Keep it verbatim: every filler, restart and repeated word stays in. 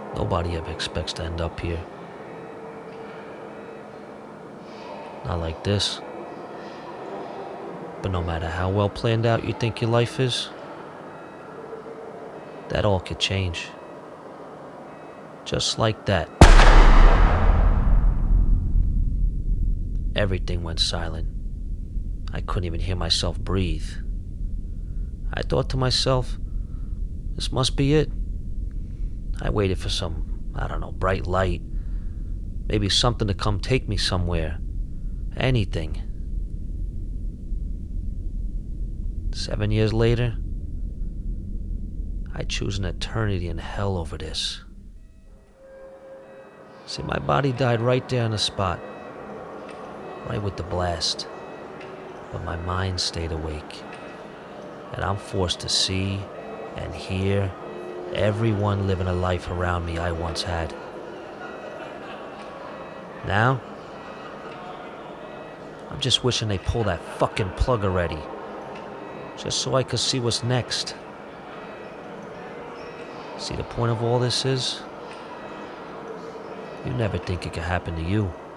Nobody ever expects to end up here. Not like this. But no matter how well planned out you think your life is, that all could change. Just like that. Everything went silent. I couldn't even hear myself breathe. I thought to myself, this must be it. I waited for some, I don't know, bright light. Maybe something to come take me somewhere. Anything. Seven years later, I choose an eternity in hell over this. See, my body died right there on the spot. Right with the blast. But my mind stayed awake. And I'm forced to see and hear everyone living a life around me I once had. Now, I'm just wishing they pull that fucking plug already. Just so I could see what's next. See, the point of all this is, you never think it could happen to you.